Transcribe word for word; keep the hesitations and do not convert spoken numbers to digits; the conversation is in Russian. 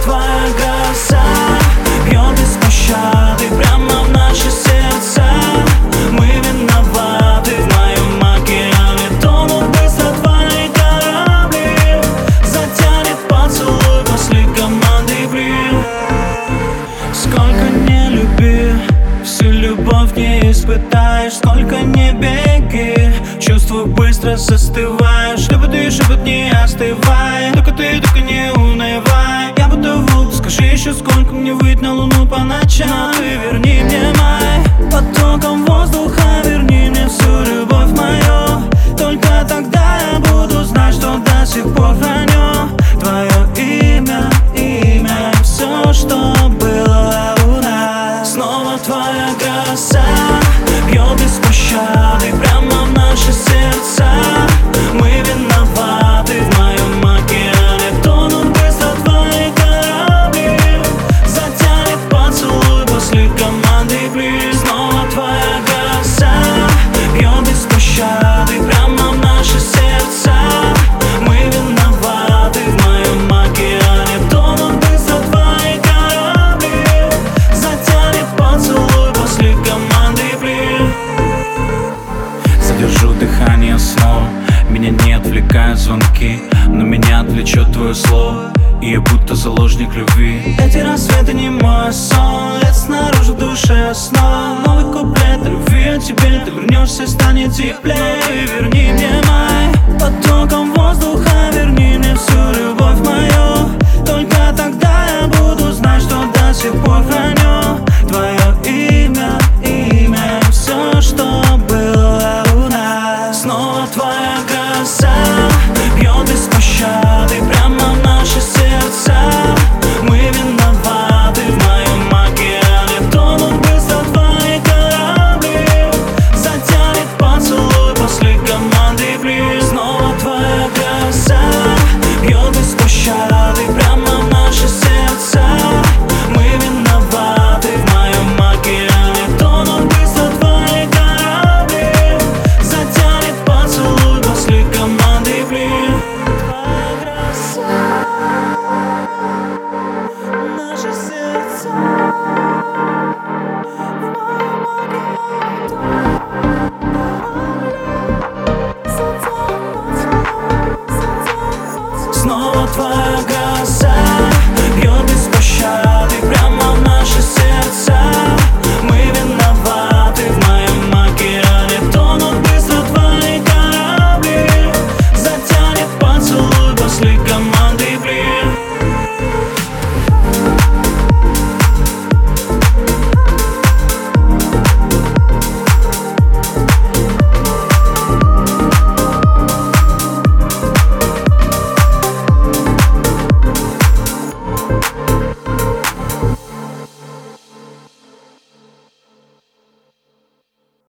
твоя гроза бьет без пощады прямо в наши сердца. Мы виноваты, в моем океане тонут быстро твои корабли. Затянет поцелуй после команды блин. Сколько не люби, всю любовь не испытаешь. Сколько не беги, чувства быстро застываешь. Шепоты, шепот не остывай, только ты, только не унывай. Я буду вот, скажи еще сколько мне выйти на луну по ночам. Ты верни мне май потоком воздуха, верни мне всю любовь мою. Только тогда я буду знать, что до сих пор храню твое имя, имя и все, что было у нас. Снова твоя гроза бьет без пощады прямо в наши сердца. Мы виноваты, в моем океане тонут быстро твои корабли. Затянет поцелуй после команды близ. Снова твоя гроза бьет без пощады прямо в наши сердца. Мы виноваты, в моем океане тонут быстро твои корабли. Затянет поцелуй после команды близ. Задержу дыхание снова, меня не отвлекают звонки, но меня отвлечет твое слово, и я будто заложник любви. Эти рассветы не мой сон, лет снаружи в душе снова. Новый куплет любви о тебе, ты вернешься, станет теплее. Ты верни мне май потоком воздуха, верни мне всю любовь мою.